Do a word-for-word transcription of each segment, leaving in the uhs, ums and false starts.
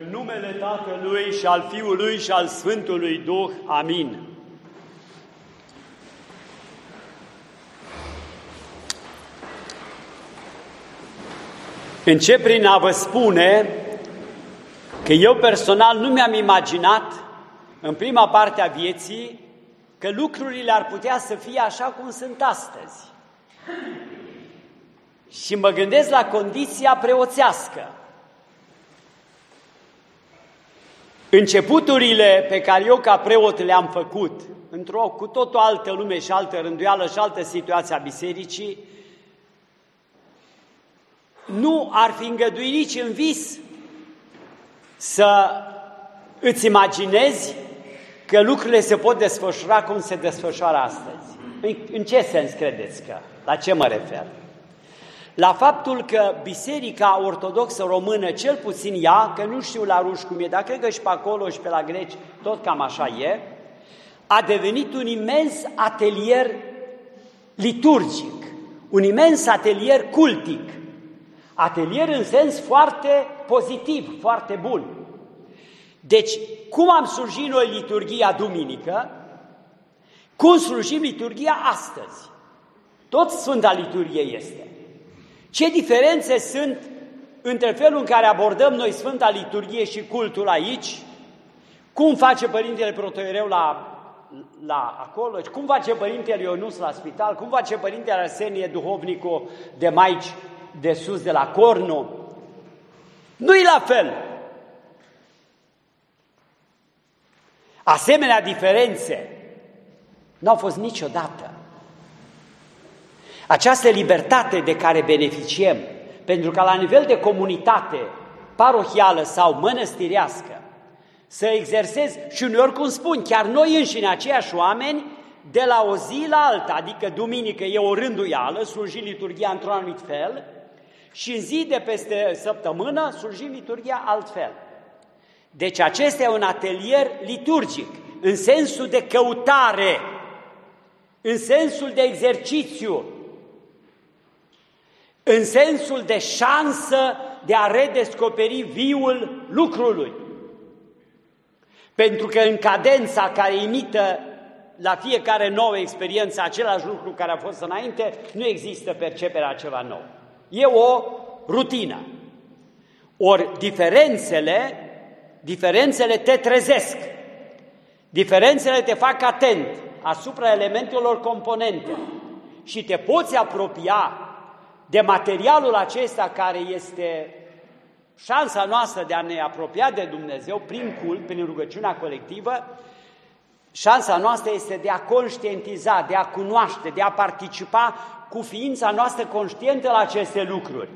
În numele Tatălui și al Fiului și al Sfântului Duh. Amin. Încep prin a vă spune că eu personal nu mi-am imaginat în prima parte a vieții că lucrurile ar putea să fie așa cum sunt astăzi. Și mă gândesc la condiția preoțească. Începuturile pe care eu ca preot le-am făcut într-o cu tot o altă lume și altă rânduială și altă situație a bisericii, nu ar fi îngăduit nici în vis să îți imaginezi că lucrurile se pot desfășura cum se desfășoară astăzi. În ce sens credeți că? La ce mă refer? La faptul că Biserica Ortodoxă Română, cel puțin ea, că nu știu la ruși cum e, dar cred că și pe acolo și pe la greci tot cam așa e, a devenit un imens atelier liturgic, un imens atelier cultic. Atelier în sens foarte pozitiv, foarte bun. Deci, cum am slujit noi liturghia duminică, cum slujim liturghia astăzi? Tot Sfânta Liturghie este. Ce diferențe sunt între felul în care abordăm noi Sfânta Liturghie și cultul aici? Cum face Părintele Protoiereu la, la acolo? Cum face Părintele Ionus la spital? Cum face Părintele Arsenie, duhovnicul de Maici de sus de la Cornu? Nu-i la fel. Asemenea diferențe n-au fost niciodată. Această libertate de care beneficiem, pentru că la nivel de comunitate parohială sau mănăstirească, să exersez și uneori, cum spun, chiar noi înșine, aceiași oameni, de la o zi la alta, adică duminică e o rânduială, slujim liturghia într-un anumit fel, și în zi de peste săptămână slujim liturghia altfel. Deci acesta e un atelier liturgic, în sensul de căutare, în sensul de exercițiu, în sensul de șansă de a redescoperi viul lucrului. Pentru că în cadența care imită la fiecare nouă experiență același lucru care a fost înainte, nu există perceperea ceva nou. E o rutină. Ori diferențele, diferențele te trezesc. Diferențele te fac atent asupra elementelor componente și te poți apropia de materialul acesta care este șansa noastră de a ne apropia de Dumnezeu prin cult, prin rugăciunea colectivă. Șansa noastră este de a conștientiza, de a cunoaște, de a participa cu ființa noastră conștientă la aceste lucruri.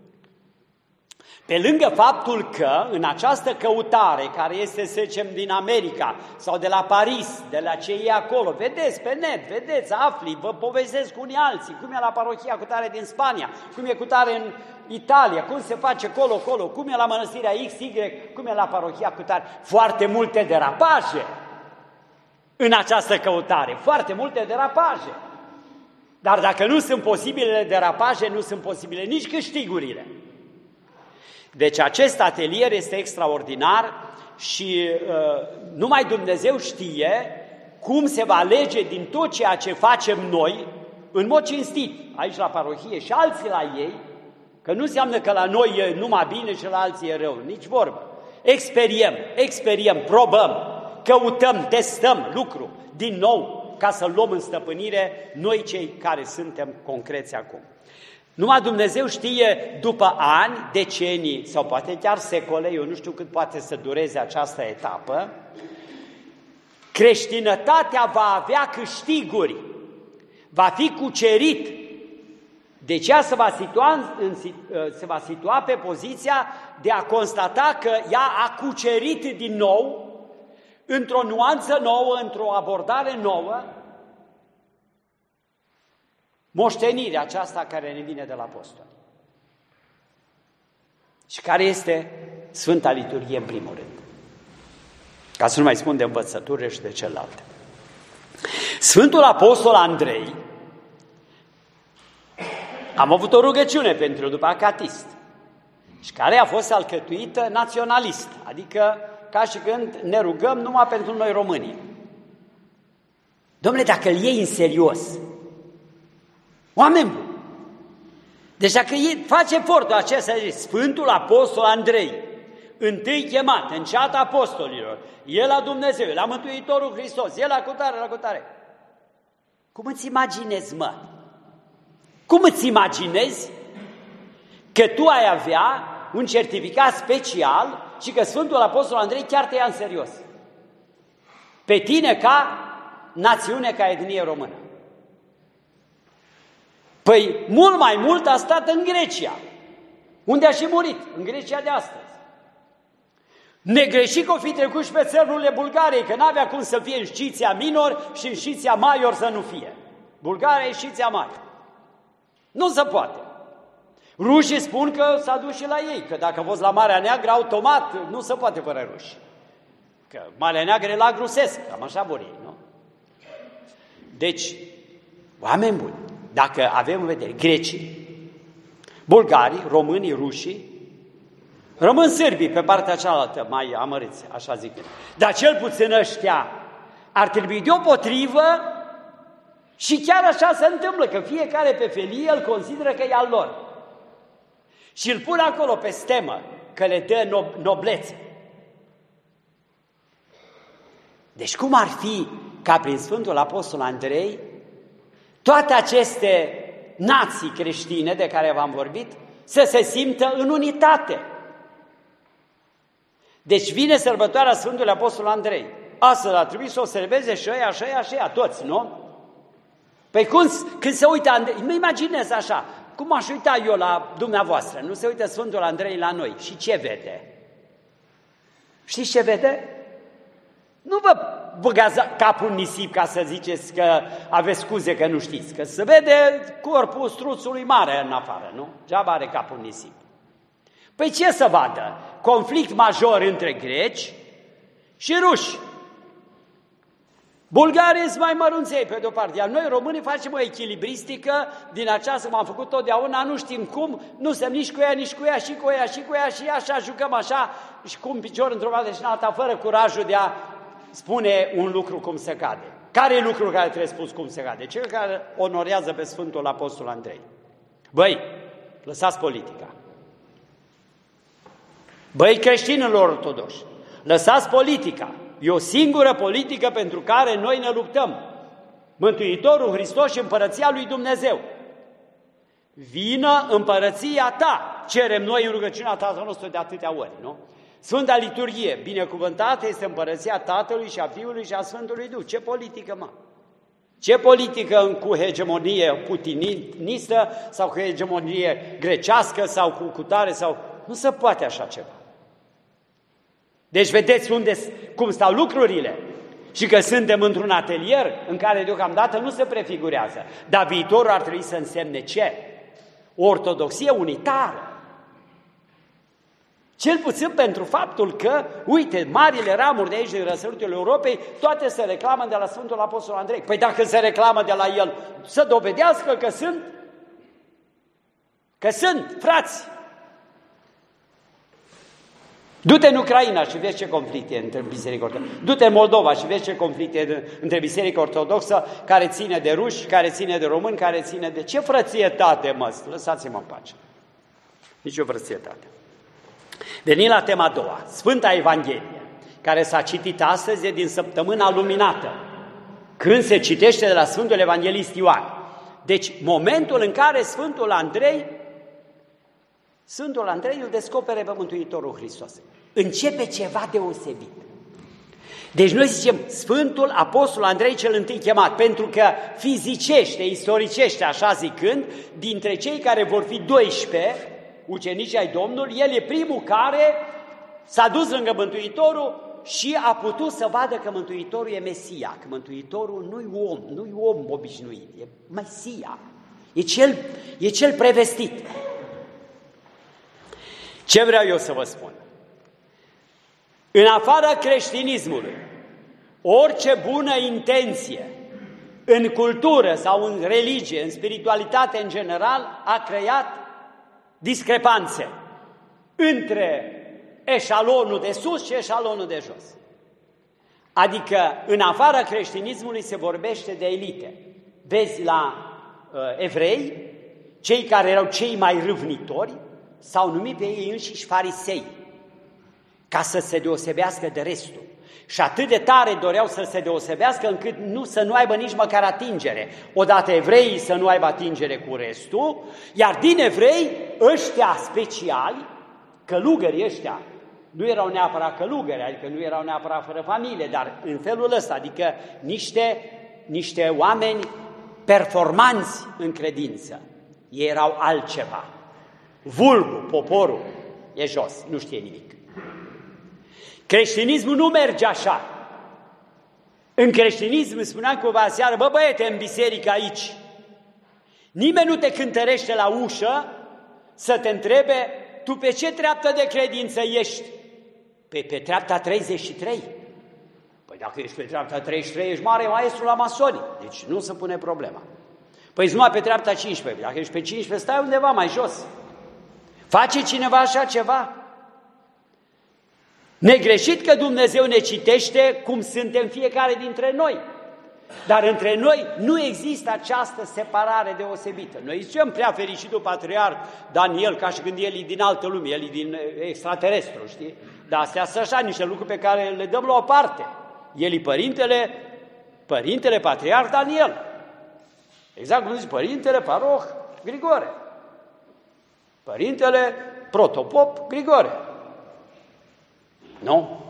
Pe lângă faptul că în această căutare, care este, să zicem, din America sau de la Paris, de la ce e acolo, vedeți pe net, vedeți, afli, vă povestesc cu unii alții, cum e la parohia cu tare din Spania, cum e cu tare în Italia, cum se face colo-colo, cum e la mănăstirea X Y, cum e la parohia cu tare. Foarte multe derapaje în această căutare, foarte multe derapaje. Dar dacă nu sunt posibile derapaje, nu sunt posibile nici câștigurile. Deci acest atelier este extraordinar și uh, numai Dumnezeu știe cum se va alege din tot ceea ce facem noi, în mod cinstit, aici la parohie și alții la ei, că nu înseamnă că la noi e numai bine și la alții e rău, nici vorbă. Experiem, experiem, probăm, căutăm, testăm lucru din nou ca să luăm în stăpânire noi cei care suntem concreți acum. Numai Dumnezeu știe, după ani, decenii sau poate chiar secole, eu nu știu cât poate să dureze această etapă, creștinătatea va avea câștiguri, va fi cucerit. Deci ea se va situa, în, se va situa pe poziția de a constata că ea a cucerit din nou, într-o nuanță nouă, într-o abordare nouă, moștenirea aceasta care ne vine de la apostoli. Și care este Sfânta Liturghie în primul rând. Ca să nu mai spun de învățătură și de celelalte. Sfântul Apostol Andrei, am avut o rugăciune pentru el după acatist. și care a fost alcătuită naționalist, adică ca și când ne rugăm numai pentru noi românii. Dom'le, dacă îl iei în serios, oameni buni, deci dacă face efortul acesta, Sfântul Apostol Andrei, întâi chemat în ceata apostolilor, el la Dumnezeu, la Mântuitorul Hristos, el la cutare, la cutare. Cum îți imaginezi, mă? Cum îți imaginezi că tu ai avea un certificat special și că Sfântul Apostol Andrei chiar te ia în serios? Pe tine ca națiune, ca etnie română. Păi mult mai mult a stat în Grecia, unde a și murit, în Grecia de astăzi. Negreșit că o fi trecut și pe țărurile Bulgariei, că n-avea cum să fie în Sciția Minor și în Sciția Major să nu fie. Bulgaria e Sciția Major. Nu se poate. Rușii spun că s-a dus și la ei, că dacă a fost la Marea Neagră, automat, nu se poate fără ruși. Că Marea Neagră e la Grusesc, cam așa vor ei, nu? Deci, oameni buni, dacă avem în vedere grecii, bulgarii, românii, rușii, rămân sârbii pe partea cealaltă, mai amărâți, așa zic. Dar cel puțin ăștia ar trebui deopotrivă și chiar așa se întâmplă, că fiecare pe felie îl consideră că e al lor. Și îl pun acolo pe stemă, că le dă nob- noblețe. Deci cum ar fi ca prin Sfântul Apostol Andrei toate aceste nații creștine de care v-am vorbit să se simtă în unitate? Deci vine sărbătoarea Sfântului Apostol Andrei. Astăzi ar trebui să o celebreze și ăia, și ăia, și ăia, toți, nu? Păi cum, când se uită Andrei, mă imaginez așa, cum aș uita eu la dumneavoastră, nu se uită Sfântul Andrei la noi și ce vede? Știți ce vede? Nu vă băgați capul în nisip ca să ziceți că aveți scuze că nu știți, că se vede corpul struțului mare în afară, nu? Geaba are capul în nisip. Păi ce să vadă? Conflict major între greci și ruși. Bulgarii sunt mai mărunței pe de-o parte, iar noi românii facem o echilibristică din aceasta, m-am făcut totdeauna, nu știm cum, nu suntem nici cu ea, nici cu ea, și cu ea, și cu ea, și așa, jucăm așa, și cu un picior într-o parte și în alta, fără curajul de a spune un lucru cum se cade. Care e lucrul care trebuie spus cum se cade? Cel care onorează pe Sfântul Apostol Andrei. Băi, lăsați politica. Băi, creștinilor ortodoși, lăsați politica. E o singură politică pentru care noi ne luptăm. Mântuitorul Hristos și împărăția lui Dumnezeu. Vină împărăția ta, cerem noi în rugăciunea Tatăl nostru de atâtea ori, nu? Sfânta Liturghie, binecuvântată este împărăția Tatălui și a Fiului și a Sfântului Duh. Ce politică, mă? Ce politică cu hegemonie putinistă sau cu hegemonie grecească sau cu cutare sau... Nu se poate așa ceva. Deci vedeți unde, cum stau lucrurile și că suntem într-un atelier în care deocamdată nu se prefigurează. Dar viitorul ar trebui să însemne ce? O ortodoxie unitară. Cel puțin pentru faptul că, uite, marile ramuri de aici, din răsăritul Europei, toate se reclamă de la Sfântul Apostol Andrei. Păi dacă se reclamă de la el, să dovedească că sunt, că sunt frați. Du-te în Ucraina și vezi ce conflict e între Biserica Ortodoxă. Du-te în Moldova și vezi ce conflict e între Biserica Ortodoxă, care ține de ruși, care ține de români, care ține de... Ce frățietate, mă? Lăsați-mă în pace. Nici o frățietate. Venim la tema a doua, Sfânta Evanghelie, care s-a citit astăzi, e din Săptămâna Luminată, când se citește de la Sfântul Evanghelist Ioan. Deci, momentul în care Sfântul Andrei, Sfântul Andrei îl descopere pe Mântuitorul Hristos. Începe ceva deosebit. Deci noi zicem Sfântul Apostol Andrei cel întâi chemat, pentru că fizicește, istoricește, așa zicând, dintre cei care vor fi doisprezece ucenici ai Domnului, el e primul care s-a dus lângă Mântuitorul și a putut să vadă că Mântuitorul e Mesia, că Mântuitorul nu-i om, nu-i om obișnuit, e Mesia, e cel, e cel prevestit. Ce vreau eu să vă spun? În afara creștinismului, orice bună intenție în cultură sau în religie, în spiritualitate în general, a creat discrepanțe. între eșalonul de sus și eșalonul de jos. Adică în afara creștinismului se vorbește de elite. Vezi la uh, evrei, cei care erau cei mai râvnitori s-au numit pe ei înșiși farisei, ca să se deosebească de restul. Și atât de tare doreau să se deosebească încât nu, să nu aibă nici măcar atingere. Odată evreii să nu aibă atingere cu restul, iar din evrei ăștia speciali, călugării ăștia, nu erau neapărat călugări, adică nu erau neapărat fără familie, dar în felul ăsta, adică niște, niște oameni performanți în credință. Ei erau altceva. Vulgul, poporul, e jos, nu știe nimic. Creștinismul nu merge așa. În creștinism, spuneam cumva aseară, bă băiete, în biserică aici, nimeni nu te cântărește la ușă să te întrebe, tu pe ce treaptă de credință ești? Pe, pe treapta treizeci și trei. Păi dacă ești pe treapta treizeci și trei, ești mare maestru la masoni, deci nu se pune problema. Păi numai pe treapta cincisprezece, dacă ești pe cincisprezece, stai undeva mai jos. Face cineva așa ceva? Negreșit că Dumnezeu ne citește cum suntem fiecare dintre noi, dar între noi nu există această separare deosebită. Noi zicem prea fericitul patriarh Daniel, ca și când el e din altă lume, el e din extraterestru, știi? Dar astea sunt așa niște lucruri pe care le dăm la o parte. El e părintele, părintele patriarh Daniel. Exact cum zice, părintele paroh Grigore. Părintele protopop Grigore. Nu?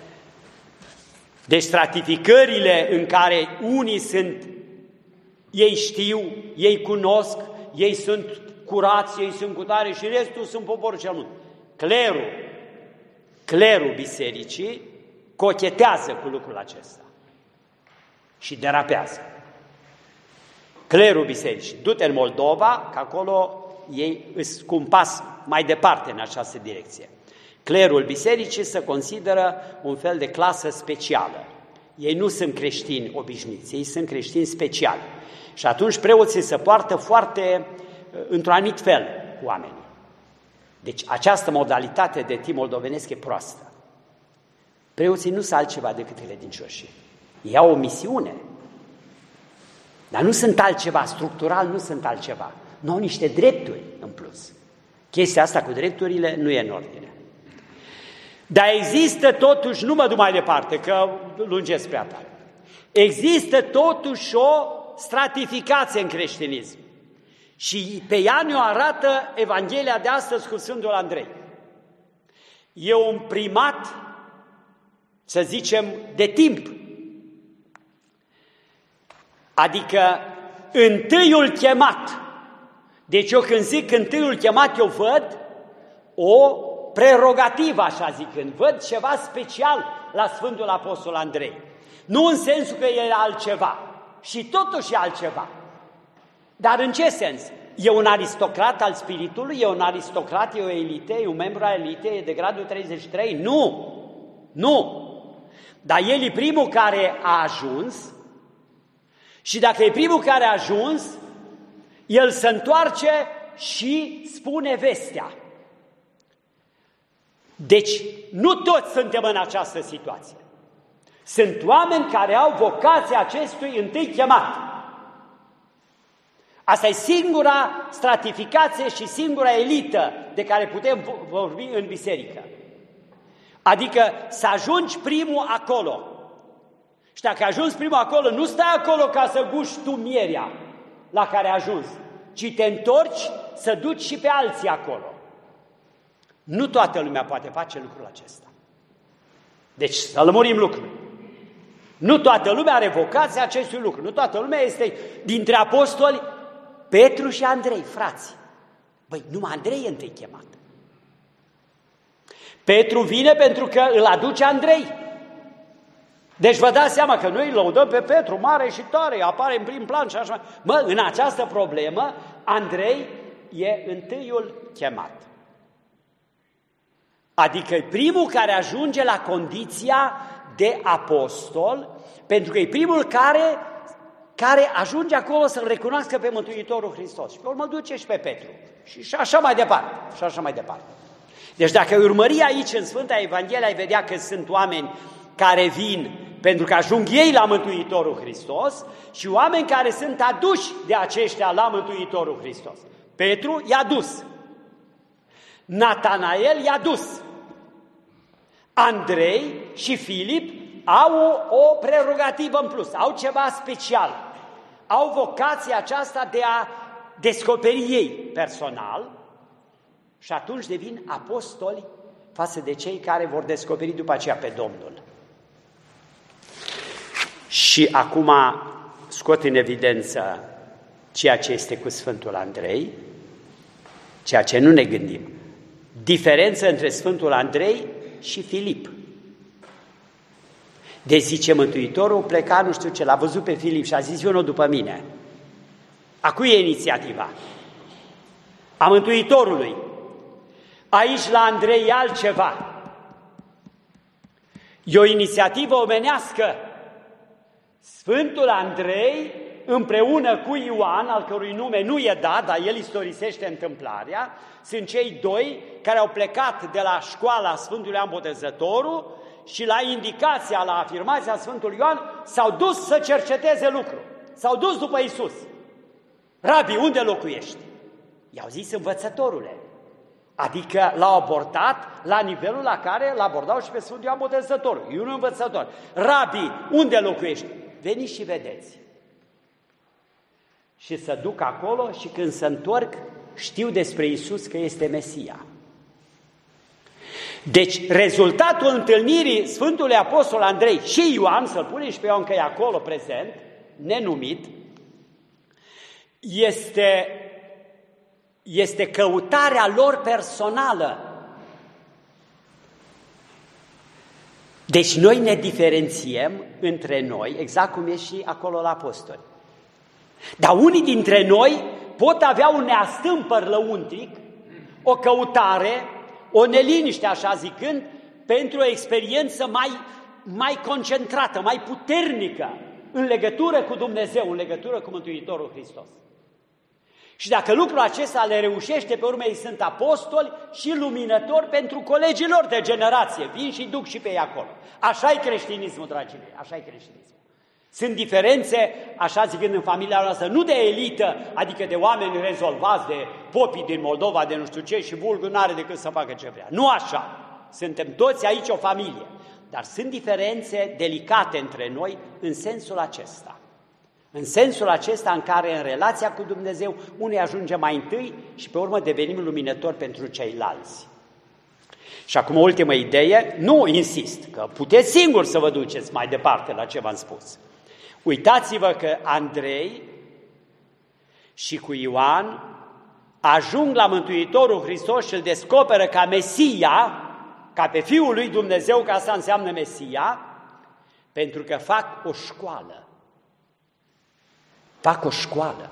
Deci stratificările în care unii sunt, ei știu, ei cunosc, ei sunt curați, ei sunt cutare și restul sunt poporul cel mult. Clerul, clerul bisericii cochetează cu lucrul acesta și derapează. Clerul bisericii, du-te în Moldova, că acolo ei îți cu un pas mai departe în această direcție. Clerul bisericii se consideră un fel de clasă specială. Ei nu sunt creștini obișnuiți, ei sunt creștini speciali. Și atunci preoții se poartă foarte, într-un anumit fel, cu oamenii. Deci această modalitate de tip moldovenesc e proastă. Preoții nu sunt altceva decât credincioși. Ei au o misiune, dar nu sunt altceva, structural nu sunt altceva. Nu au niște drepturi în plus. Chestia asta cu drepturile nu e în ordine. Dar există totuși, nu mă duc mai departe, că lungesc prea tare, există totuși o stratificație în creștinism. Și pe ea ne-o arată Evanghelia de astăzi cu Sfântul Andrei. E un primat, să zicem, de timp. Adică întâiul chemat. Deci eu când zic întâiul chemat, eu văd o prerogativă, așa zicând. Văd ceva special la Sfântul Apostol Andrei. Nu în sensul că e altceva, și totuși e altceva. Dar în ce sens? E un aristocrat al spiritului? E un aristocrat, e o elită, e un membru al elitei, e de gradul treizeci și trei? Nu! Nu! Dar el e primul care a ajuns și dacă e primul care a ajuns, el se întoarce și spune vestea. Deci, nu toți suntem în această situație. Sunt oameni care au vocația acestui întâi chemat. Asta e singura stratificație și singura elită de care putem vorbi în biserică. Adică să ajungi primul acolo. Și dacă ajungi primul acolo, nu stai acolo ca să guși tu mierea la care ai ajuns, ci te întorci să duci și pe alții acolo. Nu toată lumea poate face lucrul acesta. Deci să lămurim lucrul. Nu toată lumea are vocația acestui lucru. Nu toată lumea este dintre apostoli Petru și Andrei, frați. Băi, numai Andrei e întâi chemat. Petru vine pentru că îl aduce Andrei. Deci vă dați seama că noi îl lăudăm pe Petru, mare și tare, apare în prim plan și așa. Mă, în această problemă, Andrei e întâiul chemat. Adică e primul care ajunge la condiția de apostol, pentru că e primul care, care ajunge acolo să-L recunoască pe Mântuitorul Hristos. Și pe urmă duce și pe Petru. Și, și așa mai departe. Și așa mai departe. Deci dacă ai urmări aici în Sfânta Evanghelie, ai vedea că sunt oameni care vin pentru că ajung ei la Mântuitorul Hristos și oameni care sunt aduși de aceștia la Mântuitorul Hristos. Petru i-a dus, Natanael i-a dus, Andrei și Filip au o prerogativă în plus, au ceva special, au vocația aceasta de a descoperi ei personal și atunci devin apostoli față de cei care vor descoperi după aceea pe Domnul. Și acum scot în evidență ceea ce este cu Sfântul Andrei, ceea ce nu ne gândim. Diferență între Sfântul Andrei și Filip. Deci zice Mântuitorul, pleca nu știu ce, l-a văzut pe Filip și a zis, vină după mine. A cui e inițiativa? A Mântuitorului. Aici la Andrei e altceva. E o inițiativă omenească. Sfântul Andrei, împreună cu Ioan, al cărui nume nu e dat, dar el istorisește întâmplarea, sunt cei doi care au plecat de la școala Sfântului Ioan Botezătorul și la indicația, la afirmația Sfântului Ioan, s-au dus să cerceteze lucru. S-au dus după Iisus. Rabi, unde locuiești? I-au zis, învățătorule. Adică l-au abordat la nivelul la care l-abordau și pe Sfântul Ioan Botezătorul. E un învățător. Rabi, unde locuiești? Veniți și vedeți. Și se duc acolo și când se întorc, știu despre Iisus că este Mesia. Deci, rezultatul întâlnirii Sfântului Apostol Andrei și Ioan, să-l punem și pe Ioan că e acolo prezent, nenumit, este, este căutarea lor personală. Deci noi ne diferențiem între noi, exact cum e și acolo la apostoli. Dar unii dintre noi pot avea un neastâmpăr lăuntric, o căutare, o neliniște, așa zicând, pentru o experiență mai, mai concentrată, mai puternică în legătură cu Dumnezeu, în legătură cu Mântuitorul Hristos. Și dacă lucrul acesta le reușește, pe urmă ei sunt apostoli și luminători pentru colegii lor de generație. Vin și duc și pe ei acolo. Așa e creștinismul, dragii mei, așa e creștinismul. Sunt diferențe, așa zicând, în familia noastră, nu de elită, adică de oameni rezolvați, de popii din Moldova, de nu știu ce, și vulgul n-are decât să facă ce vrea. Nu așa. Suntem toți aici o familie. Dar sunt diferențe delicate între noi în sensul acesta. În sensul acesta în care în relația cu Dumnezeu unii ajunge mai întâi și pe urmă devenim luminători pentru ceilalți. Și acum o ultimă idee, nu insist, că puteți singur să vă duceți mai departe la ce v-am spus. Uitați-vă că Andrei și cu Ioan ajung la Mântuitorul Hristos și îl descoperă ca Mesia, ca pe Fiul lui Dumnezeu, că asta înseamnă Mesia, pentru că fac o școală. Fac o școală.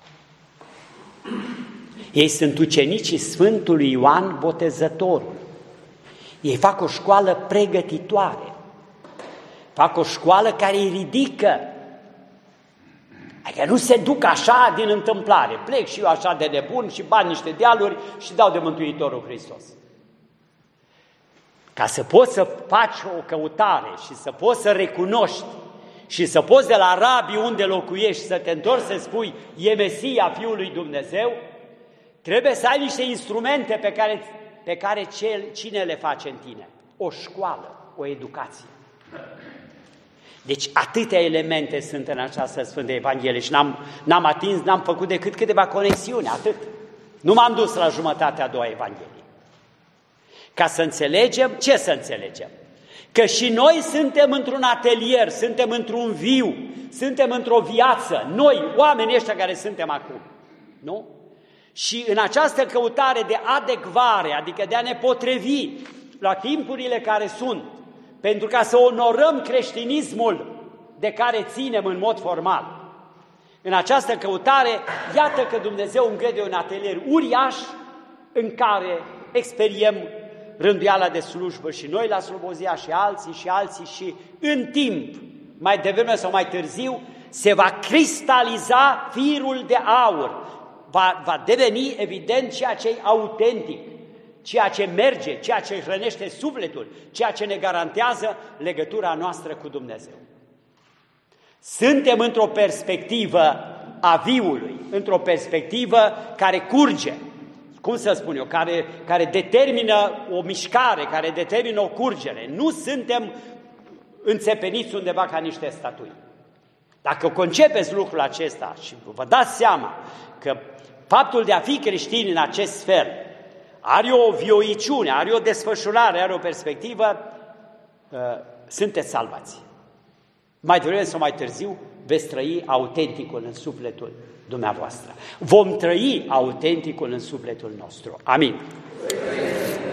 Ei sunt ucenicii Sfântului Ioan Botezătorul. Ei fac o școală pregătitoare. Fac o școală care îi ridică. Adică nu se duc așa din întâmplare. Plec și eu așa de nebun și bani niște dealuri și dau de Mântuitorul Hristos. Ca să poți să faci o căutare și să poți să recunoști și să poți de la Rabi unde locuiești să te întorci să spui e Mesia Fiul lui Dumnezeu, trebuie să ai niște instrumente pe care, pe care cel, cine le face în tine? O școală, o educație. Deci atâtea elemente sunt în această Sfântă Evanghelie și n-am, n-am atins, n-am făcut decât câteva conexiuni, atât. Nu m-am dus la jumătatea a doua Evanghelie. Ca să înțelegem, ce să înțelegem? Că și noi suntem într-un atelier, suntem într-un viu, suntem într-o viață, noi, oamenii ăștia care suntem acum, nu? Și în această căutare de adecvare, adică de a ne potrivi la timpurile care sunt, pentru ca să onorăm creștinismul de care ținem în mod formal, în această căutare, iată că Dumnezeu îngăduie un atelier uriaș în care experiem rânduiala de slujbă și noi la Slobozia și alții și alții și în timp, mai devreme sau mai târziu, se va cristaliza firul de aur, va, va deveni evident ceea ce e autentic, ceea ce merge, ceea ce hrănește sufletul, ceea ce ne garantează legătura noastră cu Dumnezeu. Suntem într-o perspectivă a viului, într-o perspectivă care curge, cum să spun eu, care, care determină o mișcare, care determină o curgere. Nu suntem înțepeniți undeva ca niște statui. Dacă concepeți lucrul acesta și vă dați seama că faptul de a fi creștini în acest fel are o vioiciune, are o desfășurare, are o perspectivă, sunteți salvați. Mai devreme sau mai târziu veți trăi autenticul în sufletul dumneavoastră. Vom trăi autenticul în sufletul nostru. Amin.